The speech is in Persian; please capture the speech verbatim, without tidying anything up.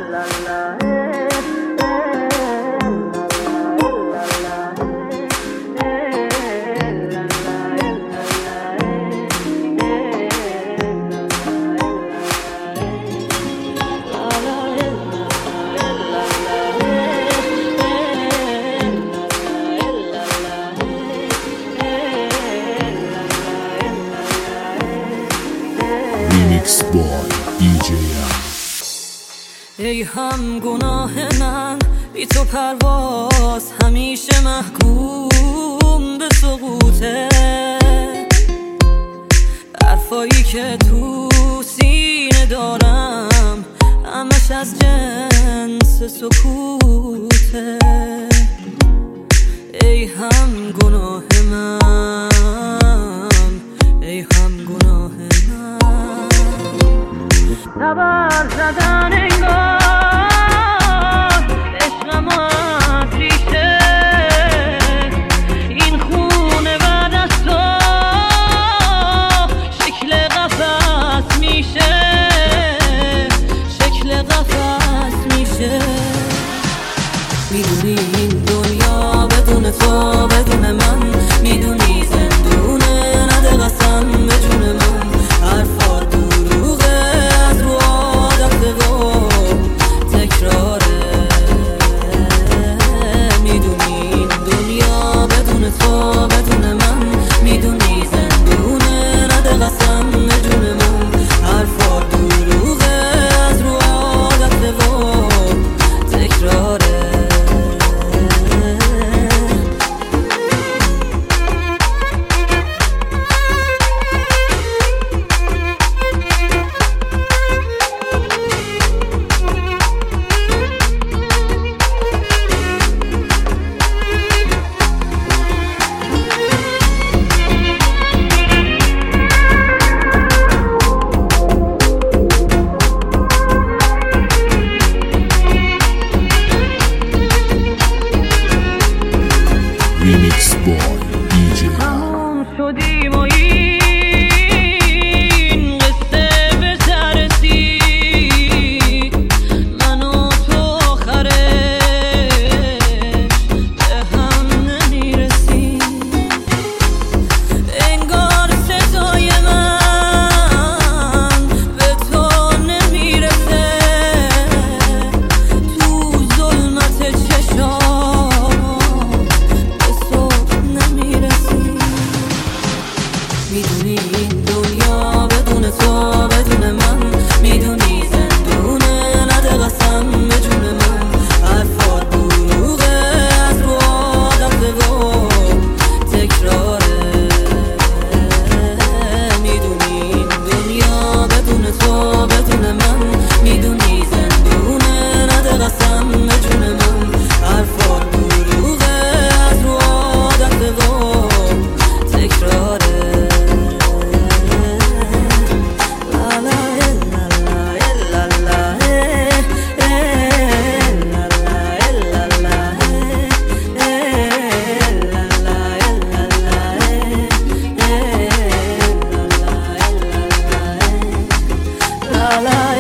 Remix Boy دی جی ای هم گناه من بی تو پرواز همیشه محکوم به سقوطه، حرفایی که تو سینه دارم همش از جنس سکوته. ای هم گناه من، ای هم گناه من، تبر زدن انگار عشقم از ریشه، این خونه بعد از تو شکل قفس میشه، شکل قفس میشه. میدونی این دنیا بدون تو بدون من، میدونی زندونه نده قسم به جون من، حرفات دروغه از رو عادت و تکراره. میدونی این دنیا بدون تو بدون من، میدونی زندونه نده قسم به جون من، حرفات دروغه از رو عادت و تکراره. Remix Boy دی جی تموم شدیم و این قصه به سر رسید، من و تو آخرش به هم نمیرسیم. انگار صدای من به تو نمیرسه، تو ظلمت چشام میدونی این دنیا بدون تو بدون من، میدونی زندونه نده قسم به جون من، حرفات دروغه از رو عادت و تکراره. میدونی این دنیا بدون تو بدون من، میدونی زندونه نده قسم به جون من، حرفات دروغه از رو عادت و تکراره. La la